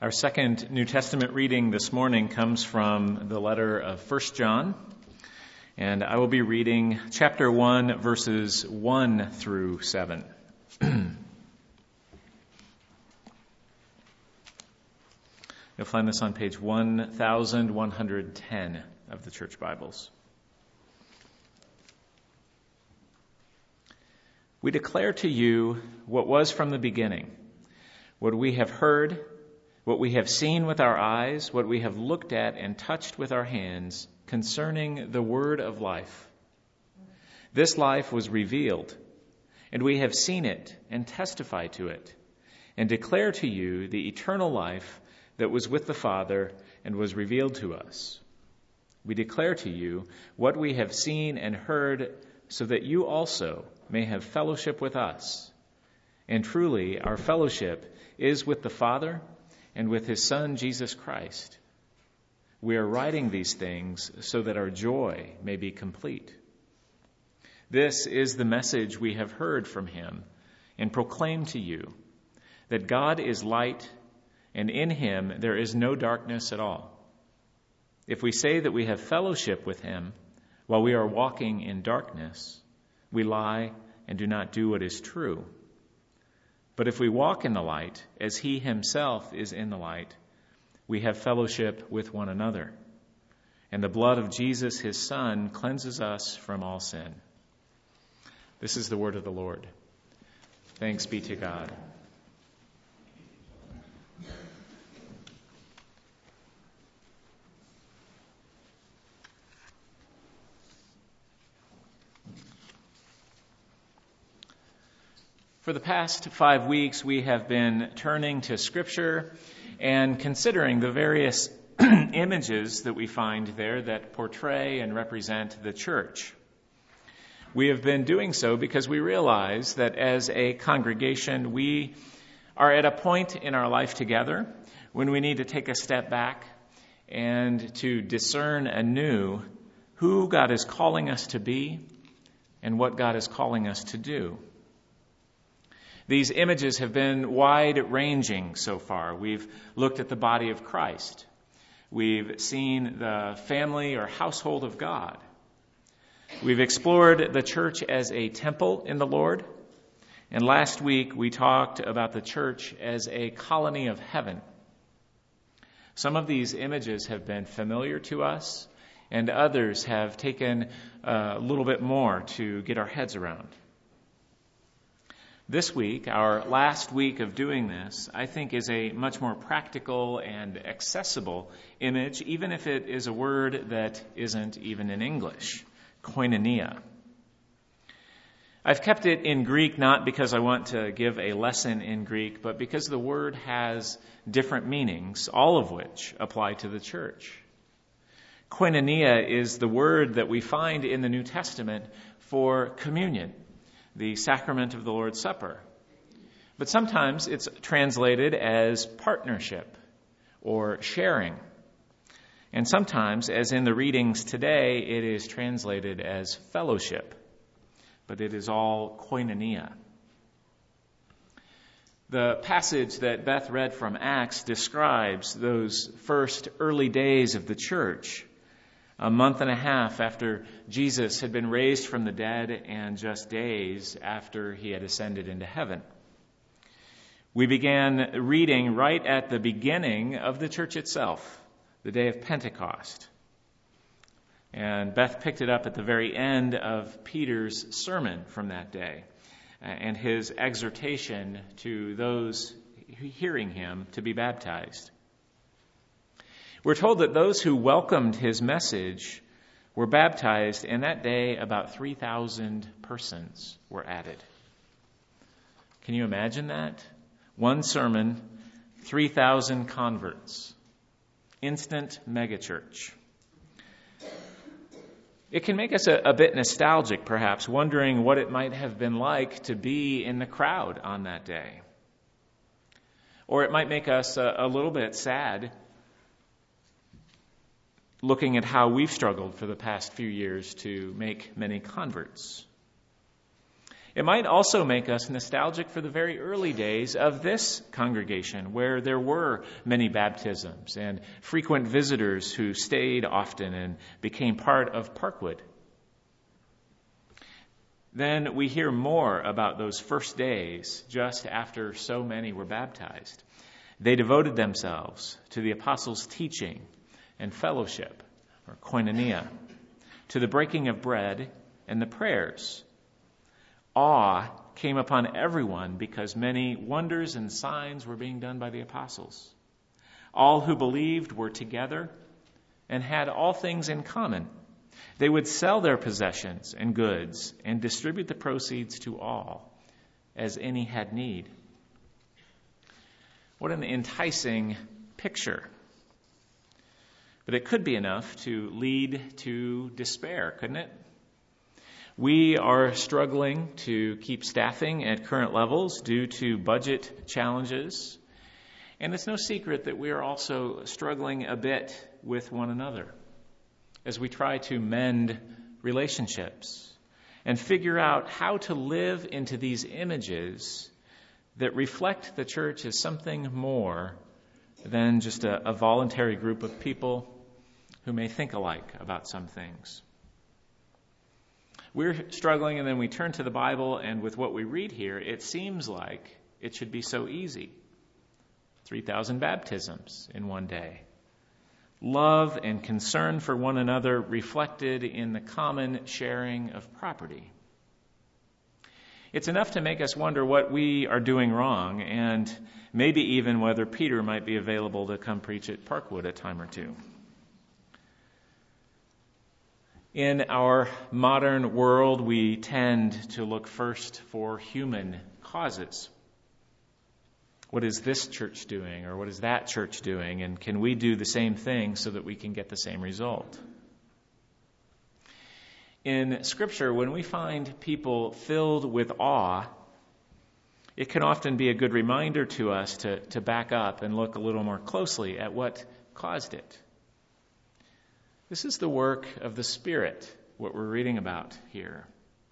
Our second New Testament reading this morning comes from the letter of 1 John, and I will be reading chapter 1, verses 1 through 7. You'll find this on page 1110 of the Church Bibles. We declare to you what was from the beginning, what we have heard, what we have seen with our eyes, what we have looked at and touched with our hands concerning the word of life. This life was revealed, and we have seen it and testify to it, and declare to you the eternal life that was with the Father and was revealed to us. We declare to you what we have seen and heard, so that you also may have fellowship with us. And truly, our fellowship is with the Father and with his Son, Jesus Christ. We are writing these things so that our joy may be complete. This is the message we have heard from him and proclaim to you, that God is light, and in him there is no darkness at all. If we say that we have fellowship with him while we are walking in darkness, we lie and do not do what is true. But if we walk in the light, as he himself is in the light, we have fellowship with one another. And the blood of Jesus, his Son, cleanses us from all sin. This is the word of the Lord. Thanks be to God. For the past 5 weeks, we have been turning to Scripture and considering the various images that we find there that portray and represent the church. We have been doing so because we realize that as a congregation, we are at a point in our life together when we need to take a step back and to discern anew who God is calling us to be and what God is calling us to do. These images have been wide-ranging so far. We've looked at the body of Christ. We've seen the family or household of God. We've explored the church as a temple in the Lord. And last week we talked about the church as a colony of heaven. Some of these images have been familiar to us, and others have taken a little bit more to get our heads around. This week, our last week of doing this, I think is a much more practical and accessible image, even if it is a word that isn't even in English, koinonia. I've kept it in Greek not because I want to give a lesson in Greek, but because the word has different meanings, all of which apply to the church. Koinonia is the word that we find in the New Testament for communion, the sacrament of the Lord's Supper. But sometimes it's translated as partnership or sharing. And sometimes, as in the readings today, it is translated as fellowship. But it is all koinonia. The passage that Beth read from Acts describes those first early days of the church, a month and a half after Jesus had been raised from the dead and just days after he had ascended into heaven. We began reading right at the beginning of the church itself, the day of Pentecost. And Beth picked it up at the very end of Peter's sermon from that day and his exhortation to those hearing him to be baptized. We're told that those who welcomed his message were baptized, and that day about 3,000 persons were added. Can you imagine that? One sermon, 3,000 converts. Instant megachurch. It can make us a bit nostalgic, perhaps, wondering what it might have been like to be in the crowd on that day. Or it might make us a little bit sad, looking at how we've struggled for the past few years to make many converts. It might also make us nostalgic for the very early days of this congregation, where there were many baptisms and frequent visitors who stayed often and became part of Parkwood. Then we hear more about those first days just after so many were baptized. They devoted themselves to the apostles' teaching and fellowship, or koinonia, to the breaking of bread and the prayers. Awe came upon everyone because many wonders and signs were being done by the apostles. All who believed were together and had all things in common. They would sell their possessions and goods and distribute the proceeds to all, as any had need. What an enticing picture. But it could be enough to lead to despair, couldn't it? We are struggling to keep staffing at current levels due to budget challenges. And it's no secret that we are also struggling a bit with one another as we try to mend relationships and figure out how to live into these images that reflect the church as something more than just a voluntary group of people who may think alike about some things. We're struggling, and then we turn to the Bible, and with what we read here, it seems like it should be so easy. 3,000 baptisms in one day. Love and concern for one another reflected in the common sharing of property. It's enough to make us wonder what we are doing wrong, and maybe even whether Peter might be available to come preach at Parkwood a time or two. In our modern world, we tend to look first for human causes. What is this church doing, or what is that church doing, and can we do the same thing so that we can get the same result? In Scripture, when we find people filled with awe, it can often be a good reminder to us to back up and look a little more closely at what caused it. This is the work of the Spirit, what we're reading about here.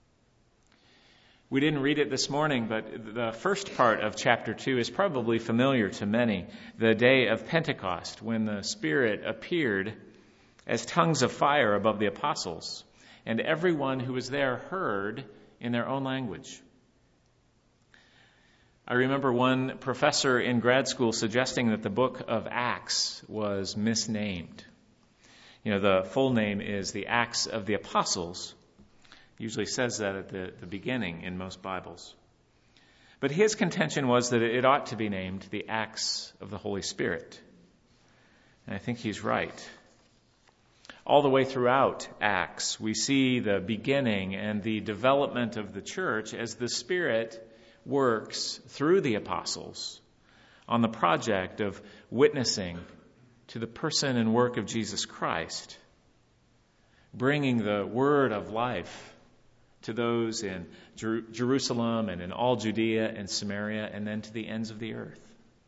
We didn't read it this morning, but the first part of chapter 2 is probably familiar to many. The day of Pentecost, when the Spirit appeared as tongues of fire above the apostles, and everyone who was there heard in their own language. I remember one professor in grad school suggesting that the book of Acts was misnamed. The full name is the Acts of the Apostles. Usually says that at the beginning in most Bibles. But his contention was that it ought to be named the Acts of the Holy Spirit. And I think he's right. All the way throughout Acts, we see the beginning and the development of the church as the Spirit works through the apostles on the project of witnessing to the person and work of Jesus Christ, bringing the word of life to those in Jerusalem and in all Judea and Samaria, and then to the ends of the earth.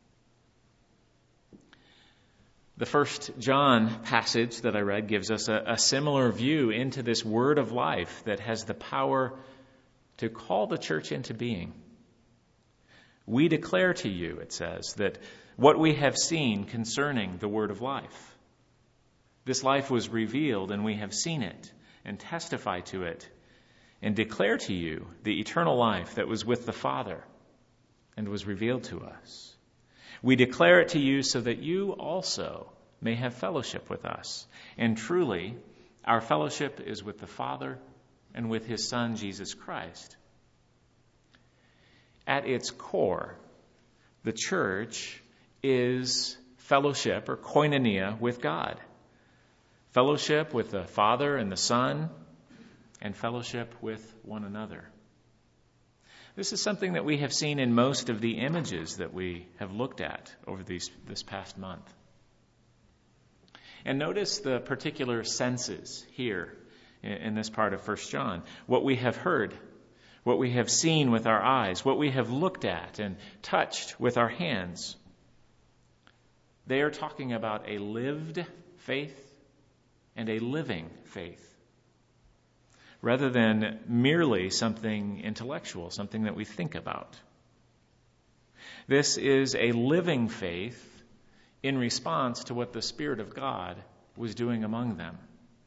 The first John passage that I read gives us a similar view into this word of life that has the power to call the church into being. We declare to you, it says, that what we have seen concerning the word of life. This life was revealed, and we have seen it, and testify to it, and declare to you the eternal life that was with the Father, and was revealed to us. We declare it to you so that you also may have fellowship with us. And truly, our fellowship is with the Father and with His Son, Jesus Christ. At its core, the church is fellowship, or koinonia, with God. Fellowship with the Father and the Son, and fellowship with one another. This is something that we have seen in most of the images that we have looked at over this past month. And notice the particular senses here in this part of 1 John. What we have heard, what we have seen with our eyes, what we have looked at and touched with our hands. They are talking about a lived faith and a living faith. rather than merely something intellectual, something that we think about. This is a living faith in response to what the Spirit of God was doing among them.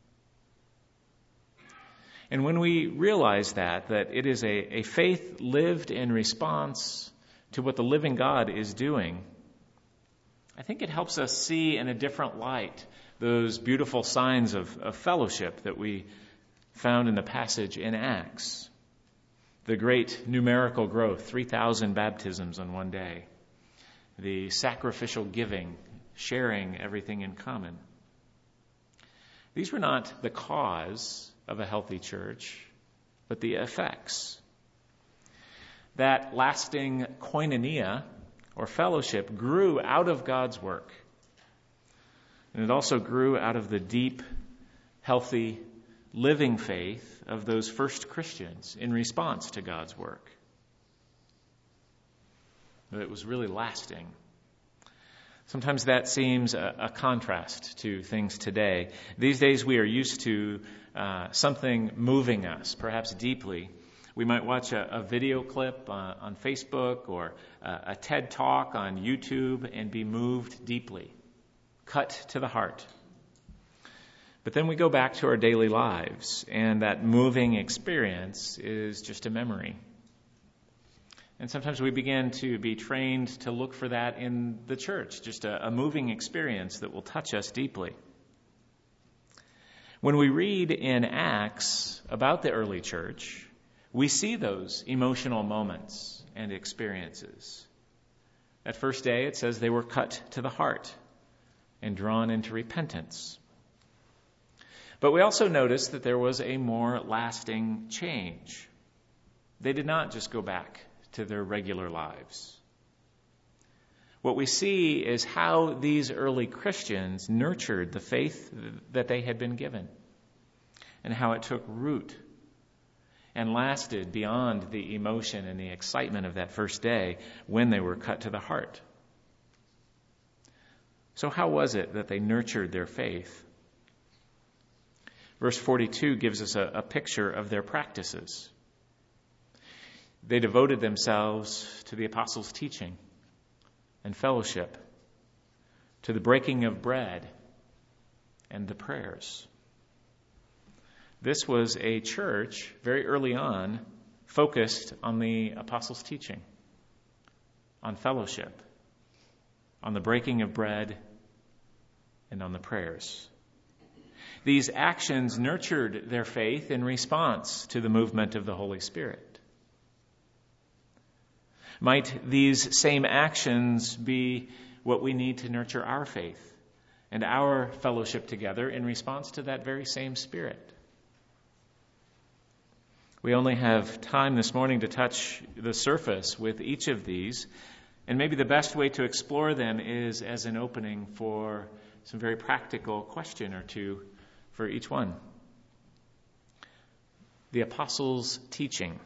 And when we realize that it is a faith lived in response to what the living God is doing, I think it helps us see in a different light those beautiful signs of fellowship that we found in the passage in Acts. The great numerical growth, 3,000 baptisms on one day. The sacrificial giving, sharing everything in common. These were not the cause of a healthy church, but the effects. That lasting koinonia, or fellowship, grew out of God's work. And it also grew out of the deep, healthy, living faith of those first Christians in response to God's work. But it was really lasting. Sometimes that seems a contrast to things today. These days we are used to something moving us, perhaps deeply. We might watch a video clip on Facebook or a TED Talk on YouTube and be moved deeply, cut to the heart. But then we go back to our daily lives, and that moving experience is just a memory. And sometimes we begin to be trained to look for that in the church, just a moving experience that will touch us deeply. When we read in Acts about the early church, we see those emotional moments and experiences. That first day, it says they were cut to the heart and drawn into repentance. But we also notice that there was a more lasting change. They did not just go back to their regular lives. What we see is how these early Christians nurtured the faith that they had been given, and how it took root and lasted beyond the emotion and the excitement of that first day when they were cut to the heart. So how was it that they nurtured their faith? Verse 42 gives us a picture of their practices. They devoted themselves to the apostles' teaching and fellowship, to the breaking of bread and the prayers. This was a church, very early on, focused on the apostles' teaching, on fellowship, on the breaking of bread, and on the prayers. These actions nurtured their faith in response to the movement of the Holy Spirit. Might these same actions be what we need to nurture our faith and our fellowship together in response to that very same Spirit? We only have time this morning to touch the surface with each of these, and maybe the best way to explore them is as an opening for some very practical question or two for each one. The apostles' teaching.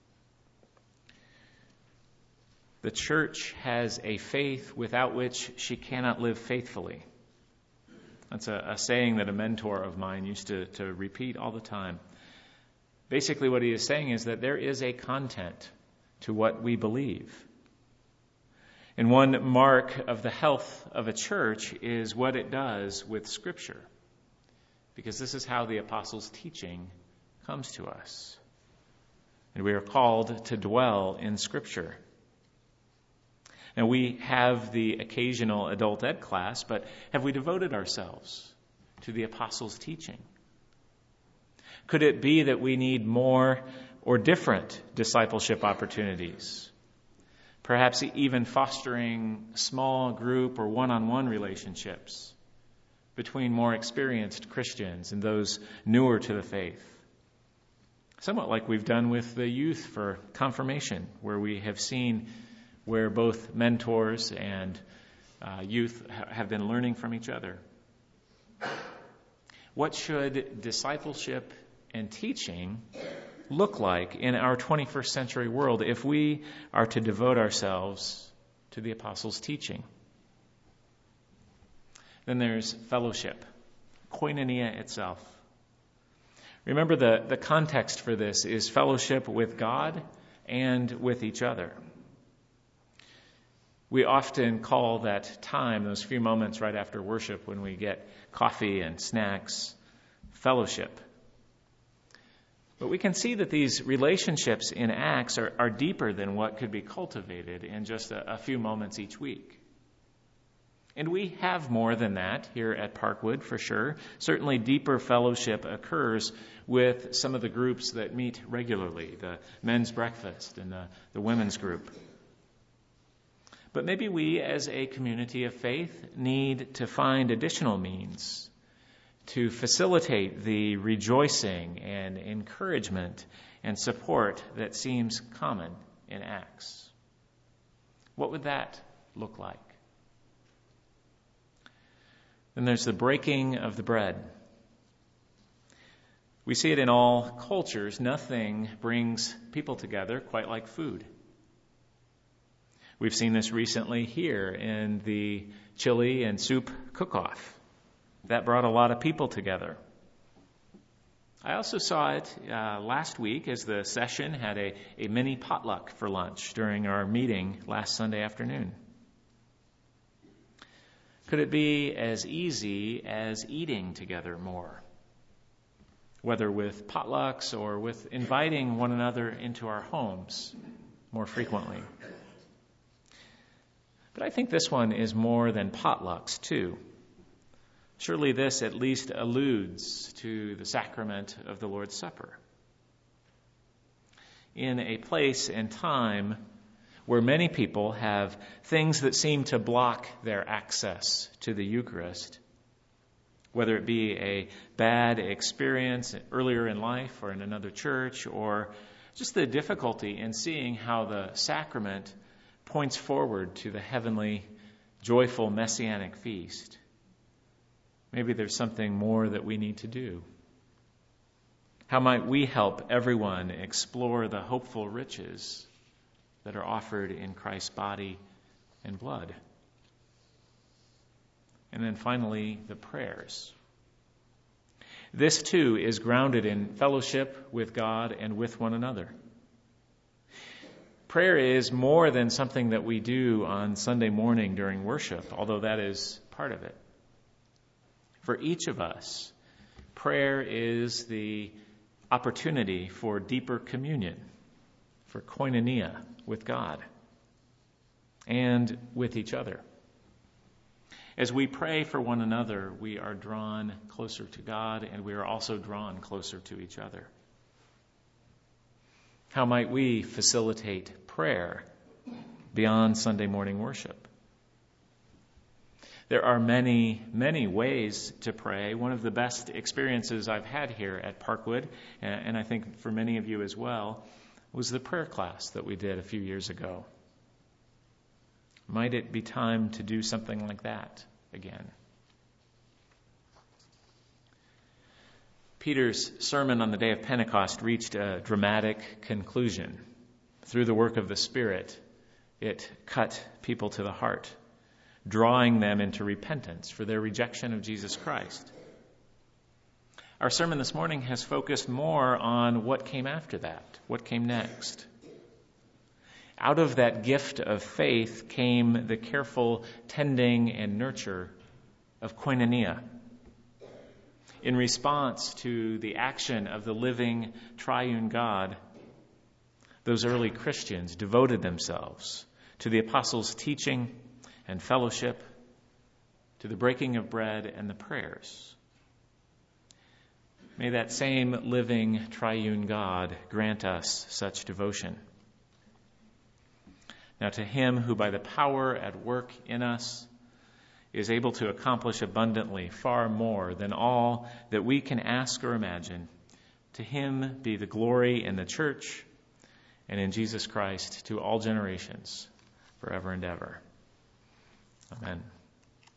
The church has a faith without which she cannot live faithfully. That's a saying that a mentor of mine used to repeat all the time. Basically what he is saying is that there is a content to what we believe. And one mark of the health of a church is what it does with Scripture. Because this is how the apostles' teaching comes to us. And we are called to dwell in Scripture. Now, we have the occasional adult ed class, but have we devoted ourselves to the apostles' teaching? Could it be that we need more or different discipleship opportunities? Perhaps even fostering small group or one-on-one relationships between more experienced Christians and those newer to the faith. Somewhat like we've done with the youth for confirmation, where we have seen where both mentors and youth have been learning from each other. What should discipleship and teaching look like in our 21st century world if we are to devote ourselves to the apostles' teaching? Then there's fellowship, koinonia itself. Remember, the context for this is fellowship with God and with each other. We often call that time, those few moments right after worship when we get coffee and snacks, fellowship. But we can see that these relationships in Acts are deeper than what could be cultivated in just a few moments each week. And we have more than that here at Parkwood, for sure. Certainly deeper fellowship occurs with some of the groups that meet regularly, the men's breakfast and the women's group. But maybe we as a community of faith need to find additional means to facilitate the rejoicing and encouragement and support that seems common in Acts. What would that look like? Then there's the breaking of the bread. We see it in all cultures. Nothing brings people together quite like food. We've seen this recently here in the chili and soup cook-off. That brought a lot of people together. I also saw it last week as the session had a mini potluck for lunch during our meeting last Sunday afternoon. Could it be as easy as eating together more? Whether with potlucks or with inviting one another into our homes more frequently. But I think this one is more than potlucks, too. Surely this at least alludes to the sacrament of the Lord's Supper. In a place and time where many people have things that seem to block their access to the Eucharist, whether it be a bad experience earlier in life or in another church, or just the difficulty in seeing how the sacrament points forward to the heavenly, joyful messianic feast. Maybe there's something more that we need to do. How might we help everyone explore the hopeful riches that are offered in Christ's body and blood? And then finally, the prayers. This too is grounded in fellowship with God and with one another. Prayer is more than something that we do on Sunday morning during worship, although that is part of it. For each of us, prayer is the opportunity for deeper communion, for koinonia with God and with each other. As we pray for one another, we are drawn closer to God, and we are also drawn closer to each other. How might we facilitate prayer beyond Sunday morning worship? There are many, many ways to pray. One of the best experiences I've had here at Parkwood, and I think for many of you as well, was the prayer class that we did a few years ago. Might it be time to do something like that again? Peter's sermon on the day of Pentecost reached a dramatic conclusion. Through the work of the Spirit, it cut people to the heart, drawing them into repentance for their rejection of Jesus Christ. Our sermon this morning has focused more on what came after that, what came next. Out of that gift of faith came the careful tending and nurture of koinonia. In response to the action of the living triune God, those early Christians devoted themselves to the apostles' teaching and fellowship, to the breaking of bread and the prayers. May that same living triune God grant us such devotion. Now to him who by the power at work in us is able to accomplish abundantly far more than all that we can ask or imagine, to him be the glory in the church and in Jesus Christ to all generations, forever and ever. Amen.